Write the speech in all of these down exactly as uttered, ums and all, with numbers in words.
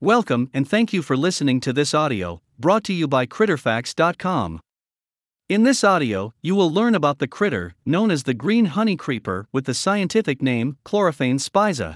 Welcome and thank you for listening to this audio, brought to you by critter facts dot com. In this audio, you will learn about the critter known as the green honey creeper with the scientific name Chlorophanes spiza.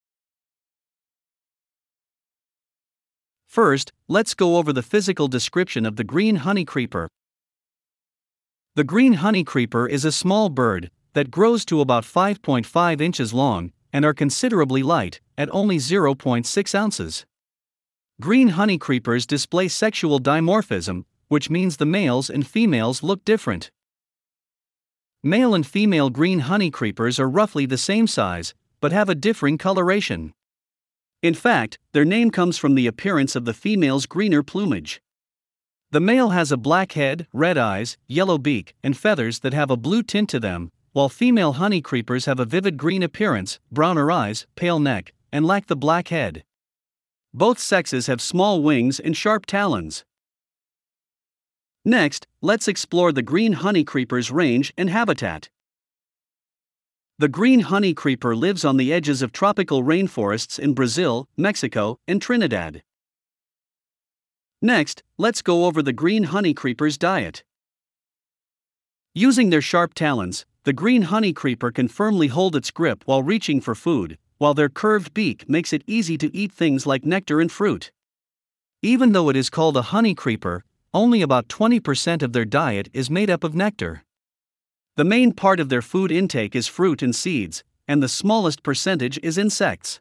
First, let's go over the physical description of the green honey creeper. The green honey creeper is a small bird that grows to about five point five inches long and are considerably light, at only zero point six ounces. Green honey creepers display sexual dimorphism, which means the males and females look different. Male and female green honey creepers are roughly the same size, but have a differing coloration. In fact, their name comes from the appearance of the female's greener plumage. The male has a black head, red eyes, yellow beak, and feathers that have a blue tint to them, while female honey creepers have a vivid green appearance, browner eyes, pale neck, and lack the black head. Both sexes have small wings and sharp talons. Next, let's explore the green honey creeper's range and habitat. The green honey creeper lives on the edges of tropical rainforests in Brazil, Mexico, and Trinidad. Next, let's go over the green honey creeper's diet. Using their sharp talons, the green honey creeper can firmly hold its grip while reaching for food, while their curved beak makes it easy to eat things like nectar and fruit. Even though it is called a honey creeper, only about twenty percent of their diet is made up of nectar. The main part of their food intake is fruit and seeds, and the smallest percentage is insects.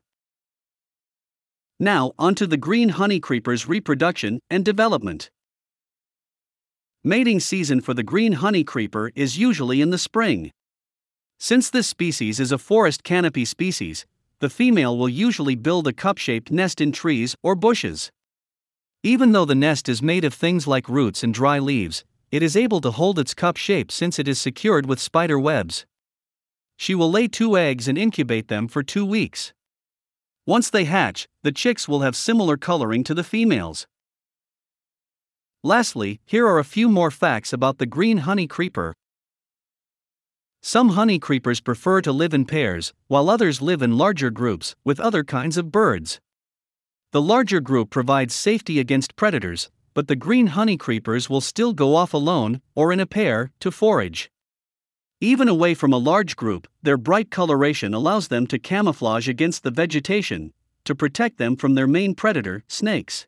Now, onto the green honey creeper's reproduction and development. Mating season for the green honey creeper is usually in the spring. Since this species is a forest canopy species, the female will usually build a cup-shaped nest in trees or bushes. Even though the nest is made of things like roots and dry leaves, it is able to hold its cup shape since it is secured with spider webs. She will lay two eggs and incubate them for two weeks. Once they hatch, the chicks will have similar coloring to the females. Lastly, here are a few more facts about the green honey creeper. Some honey creepers prefer to live in pairs, while others live in larger groups with other kinds of birds. The larger group provides safety against predators, but the green honey creepers will still go off alone, or in a pair, to forage. Even away from a large group, their bright coloration allows them to camouflage against the vegetation, to protect them from their main predator, snakes.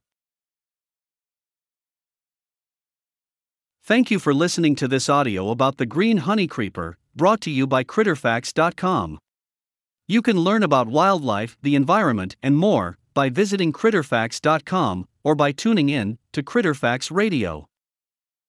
Thank you for listening to this audio about the green honey creeper, brought to you by critter facts dot com. You can learn about wildlife, the environment, and more by visiting critter facts dot com or by tuning in to Critter Facts Radio.